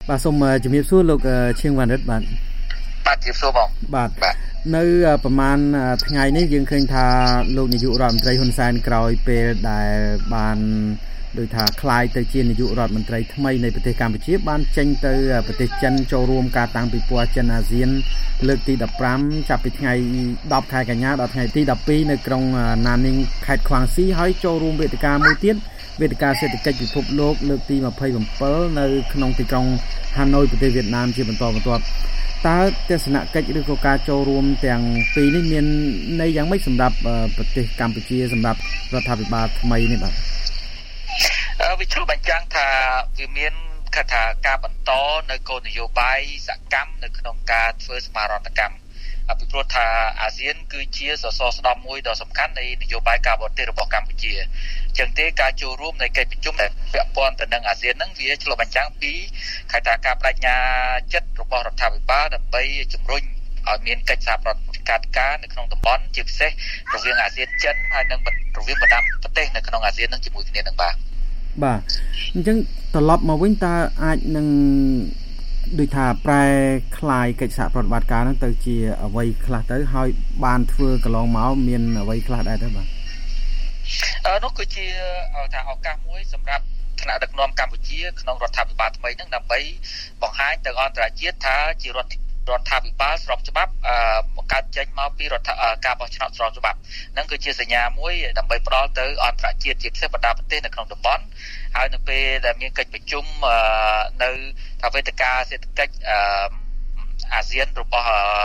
បាទសូមជំរាបសួរលោកឈៀងវណ្ណរិទ្ធបាទជំរាបសួរបងបាទនៅប្រហែលថ្ងៃនេះយើងឃើញថាលោកនាយករដ្ឋមន្ត្រីហ៊ុនសែនក្រោយពេលដែលបានដោយថាคล้ายទៅជានាយករដ្ឋមន្ត្រីថ្មីនៃប្រទេសកម្ពុជាបានចេញទៅប្រទេសចិនចូលរួមការតាំងពិព័រណ៍ចិនអាស៊ានលើកទី15ចាប់ពីថ្ងៃ10ខែកញ្ញាដល់ថ្ងៃទី12នៅក្រុងណានីងខេត្តខ្វាងស៊ីហើយចូលរួមវេទិកាមួយទៀតវេទិកាសេដ្ឋកិច្ចពិភពលោកលើកទី27នៅក្នុងទីក្រុងហាណូយប្រទេសវៀតណាមជាបន្តបន្ទាប់តើទស្សនកិច្ចឬក៏ការចូលរួមទាំងពីរនេះមានន័យយ៉ាងម៉េចសម្រាប់ប្រទេសកម្ពុជាសម្រាប់រដ្ឋាភិបាលថ្មីនេះបាទវាឆ្លុះបញ្ចាំងថាវាមានថាការបន្តនៅគោលនយោបាយសកម្មនៅក្នុងការធ្វើសមាហរណកម្មពីព្រោះថាអាស៊ានគឺជាសសរស្តម្ភមួយដ៏សំខាន់នៃនយោបាយការបរទេសរបស់កម្ពុជាអញ្ចឹងទេការចូលរួមនៃកិច្ចប្រជុំដែលពាក់ព័ន្ធទៅនឹងអាស៊ានហ្នឹងវាឆ្លុះបញ្ចាំងពីថាការបដិញ្ញាចិត្តរបស់រដ្ឋាភិបាលដើម្បីជំរុញឲ្យមានកិច្ចសហប្រតិការនៅក្នុងតំបន់ជាពិសេសរវាងអាស៊ានចិនហើយនិងរវាងបណ្ដាប្រទេសនៅក្នុងអាស៊ាននឹងជាមួយគ្នានឹងបាទអញ្ចឹងត្រឡប់មកវិញតើអាចនឹងដូចថាប្រែคลายកិច្ចសហប្រតិបត្តិការហ្នឹងទៅជាអ្វីខ្លះទៅហើយបានធ្វើកន្លងមកមានអ្វីខ្លះដែរទៅបាទនោះគឺជាថាឱកាសមួយសម្រាប់ថ្នាក់ដឹកនាំកម្ពុជាក្នុងរដ្ឋាភិបាលថ្មីហ្នឹងដើម្បីបង្ហាញទៅអន្តរជាតិថាជារដ្ឋាភិបាលស្របច្បាប់បង្កើតចេញមកពីការបោះឆ្នោតស្របច្បាប់ហ្នឹងគឺជាសញ្ញាមួយដើម្បីផ្ដល់ទៅអន្តរជាតិជាពិសេសបណ្ដាប្រទេសនៅក្នុងតំបន់ហើយនៅពេលដែលមានកិច្ចប្រជុំនៅថាវេទិកាសេដ្ឋកិច្ចអាស៊ានរបស់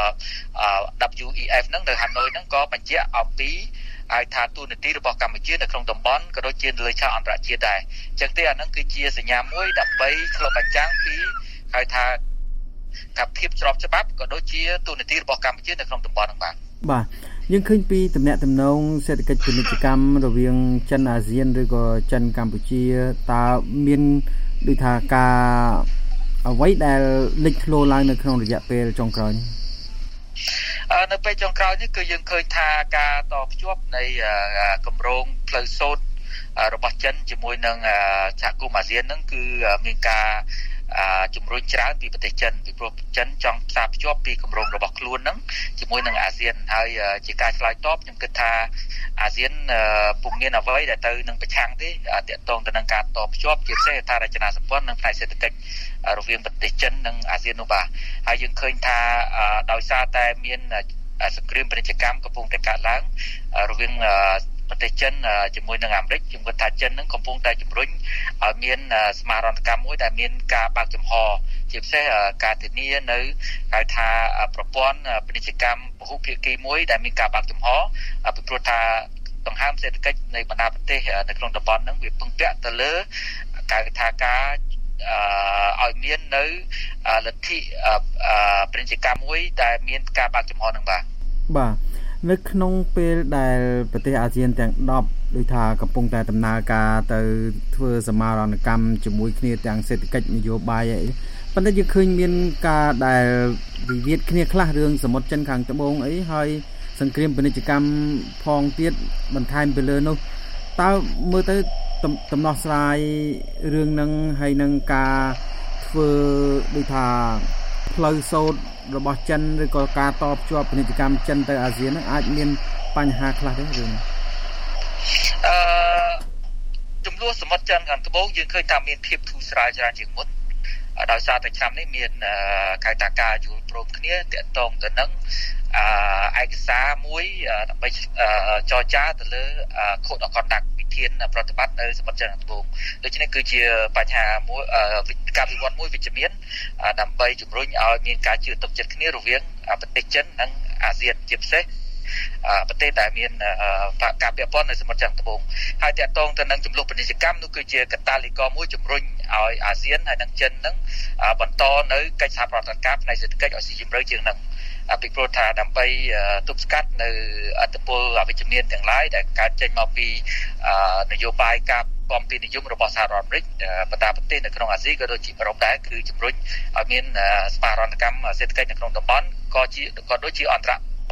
WEF ហ្នឹងនៅហាណូយហ្នឹងក៏បញ្ជាក់អំពីហើយថាទូនាទីរបស់កម្ពុជានៅក្នុងតំបន់ក៏ដូចជាលើឆាកអន្តរជាតិដែរអញ្ចឹងទេអាហ្នឹងគឺជាសញ្ញាមួយដើម្បីឆ្លុះបញ្ចាំងពីហើយថាភាពស្របច្បាប់ក៏ដូចជាទូនាទីរបស់កម្ពុជានៅក្នុងតំបន់ហ្នឹងបាទយើងឃើញពីទំនាក់ទំនងសេដ្ឋកិច្ចពាណិជ្ជកម្មរវាងចិនអាស៊ានឬក៏ចិនកម្ពុជាតើមានដូចថាការអ្វីដែលលេចធ្លោឡើងនៅក្នុងរយៈពេលចុងក្រោយនេះនៅពេលចុងក្រោយនេះគឺយើងឃើញថាការតភ្ជាប់នៃគម្រោងផ្លូវសូត្ររបស់ចិនជាមួយនឹងសហគមន៍អាស៊ានហ្នឹងគឺមានការជំរុញច្រើនពីប្រទេសចិនពីព្រោះចិនចង់ផ្សារភ្ជាប់ពីគម្រោងរបស់ខ្លួនហ្នឹងជាមួយនឹងអាស៊ានហើយជាការឆ្លើយតបខ្ញុំគិតថាអាស៊ានពុំមានអ្វីដែលទៅនឹងប្រឆាំងទេទាក់ទងទៅនឹងការតភ្ជាប់ជាពិសេសថារចនាសម្ព័ន្ធនិងផ្នែកសេដ្ឋកិច្ចរវាងប្រទេសចិននិងអាស៊ាននោះបាទហើយយើងឃើញថាដោយសារតែមានសង្គ្រាមពាណិជ្ជកម្មកំពុងតែកើតឡើងរវាងប្រទេសចិនជាមួយនឹងអាមេរិកខ្ញុំគិតថាចិននឹងកំពុងតែជំរុញឲ្យមានសមាហរណកម្មមួយដែលមានការបើកចំហជាពិសេសការធានានៅហៅថាប្រព័ន្ធពាណិជ្ជកម្មពហុភាគីមួយដែលមានការបើកចំហពីព្រោះថាដង្ហើមសេដ្ឋកិច្ចនៃបណ្ដាប្រទេសនៅក្នុងតំបន់ហ្នឹងវាពឹងពាក់ទៅលើការឲ្យមាននៅលទ្ធិពាណិជ្ជកម្មមួយដែលមានការបើកចំហហ្នឹងបាទនៅក្នុងពេលដែលប្រទេសអាស៊ានទាំង10ដូចថាកំពុងតែដំណើរការទៅធ្វើសមាហរណកម្មជាមួយគ្នាទាំងសេដ្ឋកិច្ចនយោបាយអីប៉ុន្តែយើងឃើញមានការដែលវិវាទគ្នាខ្លះរឿងសមុទ្រចិនខាងត្បូងអីហើយសង្គ្រាមពាណិជ្ជកម្មផងទៀតបន្ថែមទៅលើនោះតើមើលទៅដំណោះស្រាយរឿងហ្នឹងហើយនឹងការធ្វើដូចថាផ្លូវសូត្ររបស់ចិនឬក៏ការតភ្ជាប់ពាណិជ្ជកម្មចិនទៅអាស៊ានហ្នឹងអាចមានបញ្ហាខ្លះទេរឿងចំនួនសមុទ្រចិនខាងត្បូងយើងឃើញថាមានភាពធូរស្រាលច្រើនជាងមុនដោយសារតែឆ្នាំនេះមានការយល់ព្រមគ្នាទាក់ទងទៅនឹងឯកសារមួយដើម្បីចរចាទៅលើ Code of Conduct វិធានប្រតិបត្តិនៅសមុទ្រចិនខាងត្បូងដូច្នេះគឺជាបញ្ហាមួយការវិវត្តមួយវិជ្ជមានដើម្បីជំរុញឲ្យមានការជឿទុកចិត្តគ្នារវាងប្រទេសចិននិងអាស៊ានជាពិសេសប្រទេសដែលមានការពាក់ព័ន្ធនៅសមុទ្រចិនត្បូងហើយទាក់ទងទៅនឹងចំនួនពាណិជ្ជកម្មនោះគឺជាកត្តាលីករមួយជំរុញឲ្យអាស៊ានហើយនិងចិននឹងបន្តនៅកិច្ចសហប្រតិបត្តិការផ្នែកសេដ្ឋកិច្ចឲ្យស៊ីជម្រៅជាងនឹងពីព្រោះថាដើម្បីទប់ស្កាត់នៅអត្តពលអវិជ្ជមានទាំងឡាយដែលកើតចេញមកពីនយោបាយការគាំពារនិយមរបស់សហរដ្ឋអាមេរិកបណ្ដាប្រទេសនៅក្នុងអាស៊ីក៏ដូចជាអឺរ៉ុបដែរគឺជំរុញឲ្យមានសមាហរណកម្មសេដ្ឋកិច្ចនៅក្នុងតំបន់ក៏ដូចជាអន្តរ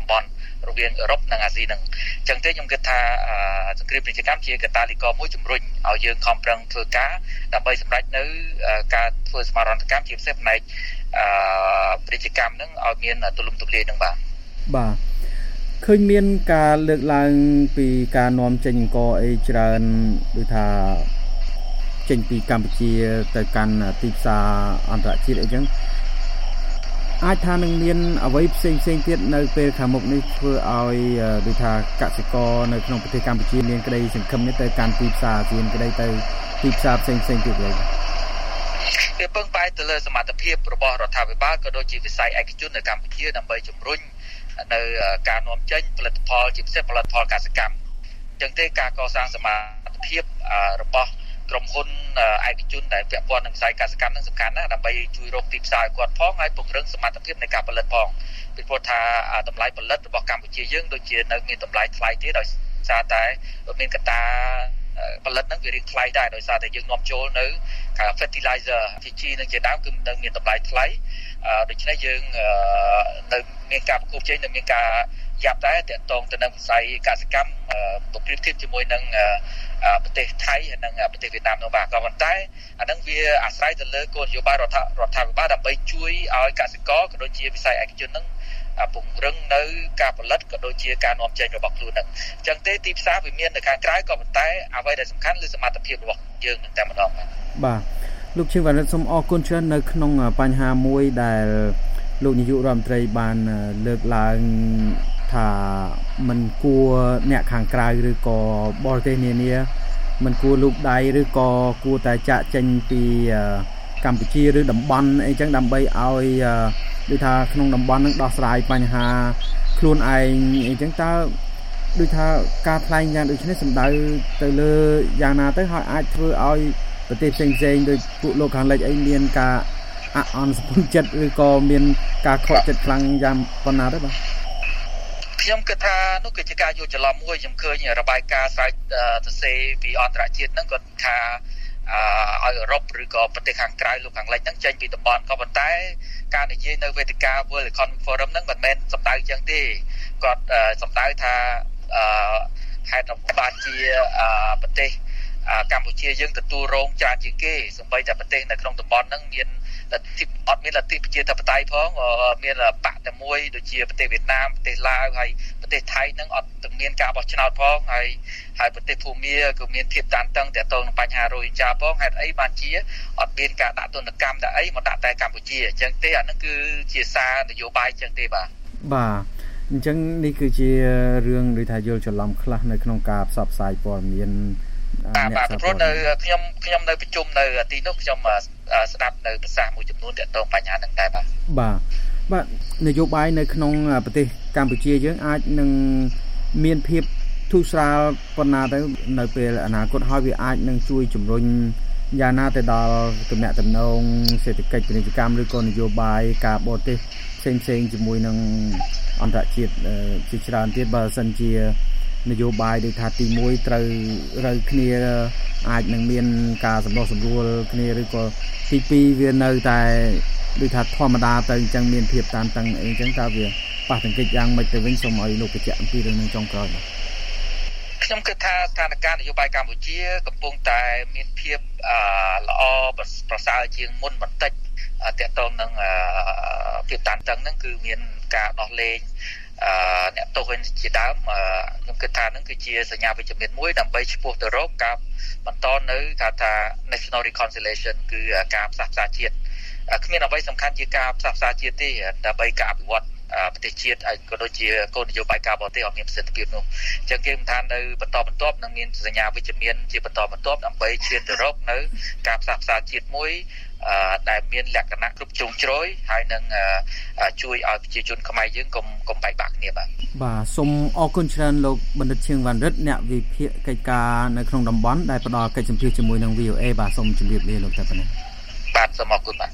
តំបន់រវាងអឺរ៉ុបនិងអាស៊ីនឹងអញ្ចឹងទេខ្ញុំគិតថាសង្គ្រាមពាណិជ្ជកម្មជាកត្តាលីករមួយជំរុញឲ្យយើងខំប្រឹងធ្វើការដើម្បីសម្រេចនៅការធ្វើសមាហរណកម្មជាពិសេសផ្នែកពាណិជ្ជកម្មនឹងឲ្យមានទូលំទូលាយនឹងបាទឃើញមានការលើកឡើងពីការនាំចេញអង្គអីច្រើនដូចថាចេញពីកម្ពុជាទៅកាន់ទីផ្សារអន្តរជាតិអីចឹងអាចថានឹងមានអ្វីផ្សេងទៀតនៅពេលខាងមុខនេះធ្វើឲ្យដូចថាកសិករនៅក្នុងប្រទេសកម្ពុជាមានក្តីសង្ឃឹមនេះទៅកាន់ទីផ្សារអាស៊ានក្តីទៅទីផ្សារផ្សេងទៀតវិញវាពឹងផ្អែកទៅលើសមត្ថភាពរបស់រដ្ឋាភិបាលក៏ដូចជាវិស័យឯកជននៅកម្ពុជាដើម្បីជំរុញនៅការនាំចេញផលិតផលជាពិសេសផលិតផលកសិកម្មអញ្ចឹងទេការកសាងសមត្ថភាពរបស់ក្រុមហ៊ុនឯកជនដែលពាក់ព័ន្ធនឹងវិស័យកសិកម្មនឹងសំខាន់ណាស់ដើម្បីជួយរកទីផ្សារឲ្យគាត់ផងហើយពង្រឹងសមត្ថភាពនៃការផលិតផងពីព្រោះថាតម្លៃផលិតរបស់កម្ពុជាយើងដូចជានៅមានតម្លៃថ្លៃទៀតដោយសារតែមានកត្តាផលិតហ្នឹងវារៀងថ្លៃដែរដោយសារតែយើងនាំចូលនៅ fertilizer ជីនឹងជាដើមគឺនៅមានតម្លៃថ្លៃដូច្នេះយើងនៅមានការប្រកួតប្រជែងនៅមានការយ៉ាប់ដែរទាក់ទងទៅនឹងវិស័យកសិកម្មប្រកួតប្រជែងជាមួយនឹងប្រទេសថៃហើយនិងប្រទេសវៀតណាមនោះបាទក៏ប៉ុន្តែអានឹងវាអាស្រ័យទៅលើគោលនយោបាយរដ្ឋាភិបាលដើម្បីជួយឲ្យកសិករក៏ដូចជាវិស័យឯកជននឹងពង្រឹងនៅការផលិតក៏ដូចជាការនាំចេញរបស់ខ្លួននឹងអញ្ចឹងទេទីផ្សារវាមាននៅខាងក្រៅក៏ប៉ុន្តែអ្វីដែលសំខាន់គឺសមត្ថភាពរបស់យើងនឹងតែម្ដងបាទលោកឈឹងវណ្ណរិទ្ធសូមអរគុណច្រើននៅក្នុងបញ្ហាមួយដែលលោកនាយករដ្ឋមន្ត្រីបានលើកឡើងថាមិនគួរអ្នកខាងក្រៅឬក៏បរទេសនានាមិនគួរលូកដៃឬក៏គួរតែចាក់ចេញពីកម្ពុជាឬតំបន់អីចឹងដើម្បីឲ្យដូចថាក្នុងតំបន់នឹងដោះស្រាយបញ្ហាខ្លួនឯងអីចឹងតើដូចថាការថ្លែងយ៉ាងដូចនេះសំដៅទៅលើយ៉ាងណាទៅហើយអាចធ្វើឲ្យប្រទេសផ្សេងដូចពួកលោកខាងលិចអីមានការអន់សម្ពន្ធចិត្តឬក៏មានការខកចិត្តខ្លាំងយ៉ាងប៉ុណ្ណាទៅបាទខ្ញុំគិតថានោះគឺជាការយល់ច្រឡំមួយខ្ញុំឃើញរបាយការណ៍ស្រាវជ្រាវសរសេរពីអន្តរជាតិហ្នឹងគាត់ថាឲ្យអឺរ៉ុបឬក៏ប្រទេសខាងក្រៅលោកខាងលិចហ្នឹងចេញពីតំបន់ក៏ប៉ុន្តែការនិយាយនៅវេទិកា World Economic Forum ហ្នឹងមិនមែនសំដៅអញ្ចឹងទេគាត់សំដៅថាហេតុបានជាប្រទេសកម្ពុជាយើងទទួលរងច្រើនជាងគេសម្បីតែប្រទេសនៅក្នុងតំបន់ហ្នឹងមានអត់មានលទ្ធិប្រជាធិបតេយ្យផងមានបកតែមួយដូចជាប្រទេសវៀតណាមប្រទេសឡាវហើយប្រទេសថៃហ្នឹងអត់ទាំងមានការបោះឆ្នោតផងហើយប្រទេសភូមាក៏មានភាពតានតឹងទាក់ទងនឹងបញ្ហារ៉ូហិញជាផងហេតុអីបានជាអត់មានការដាក់ទណ្ឌកម្មដាក់អីមកដាក់តែកម្ពុជាអញ្ចឹងទេអាហ្នឹងគឺជាសារនយោបាយអញ្ចឹងទេបាទអញ្ចឹងនេះគឺជារឿងដូចថាយល់ច្រឡំខ្លះនៅក្នុងការផ្សព្វផ្សាយព័ត៌មានបាទព្រោះនៅខ្ញុំនៅប្រជុំនៅទីនោះខ្ញុំស្ដាប់នៅប្រសាសន៍មួយចំនួនទាក់ទងបញ្ហាហ្នឹងដែរបាទនយោបាយនៅក្នុងប្រទេសកម្ពុជាយើងអាចនឹងមានភាពធូរស្រាលប៉ុណ្ណាទៅនៅពេលអនាគតហើយវាអាចនឹងជួយជំរុញយ៉ាងណាទៅដល់ទំនាក់ទំនងសេដ្ឋកិច្ចពាណិជ្ជកម្មឬក៏នយោបាយការបរទេសផ្សេងជាមួយនឹងអន្តរជាតិជាច្រើនទៀតបើសិនជានយោបាយដូចថាទី1ត្រូវរើគ្នាអាចនឹងមានការសម្រុះសម្រួលគ្នាឬក៏ទី2វានៅតែដូចថាធម្មតាទៅអញ្ចឹងមានភាពតានតឹងអីអញ្ចឹងតើវាប៉ះទង្គិចយ៉ាងម៉េចទៅវិញសូមឲ្យលោកបញ្ជាក់អំពីរឿងនេះចុងក្រោយបាទខ្ញុំគិតថាស្ថានភាពនយោបាយកម្ពុជាកំពុងតែមានភាពល្អប្រសើរជាងមុនបន្តិចទាក់ទងនឹងភាពតានតឹងហ្នឹងគឺមានការដោះលែងអ្នកទោសវិញជាដើមខ្ញុំគិតថានឹងគឺជាសញ្ញាវិជ្ជមានមួយដើម្បីឆ្ពោះទៅរកការបន្តនៅថា National Reconciliation គឺការផ្សះផ្សាជាតិគ្មានអ្វីសំខាន់ជាការផ្សះផ្សាជាតិទេដើម្បីការអភិវឌ្ឍប្រទេសជាតិហើយក៏ដូចជាគោលនយោបាយការបរទេសឲ្យមានប្រសិទ្ធភាពនោះអញ្ចឹងគេថានៅបន្តបន្ទាប់នឹងមានសញ្ញាវិជ្ជមានជាបន្តបន្ទាប់ដើម្បីឈានទៅរកនៅការផ្សះផ្សាជាតិមួយដែលមានលក្ខណៈគ្រប់ជ្រុងជ្រោយហើយនឹងជួយឲ្យប្រជាជនខ្មែរយើងកុំបែកបាក់គ្នាបាទសូមអរគុណច្រើនលោកបណ្ឌិតឈៀងវណ្ណរិទ្ធអ្នកវិភាគកិច្ចការនៅក្នុងតំបន់ដែលផ្ដល់កិច្ចសម្ភាសន៍ជាមួយនឹង VOA បាទសូមជម្រាបលាលោកតែប៉ុណ្ណេះបាទសូមអរគុណបាទ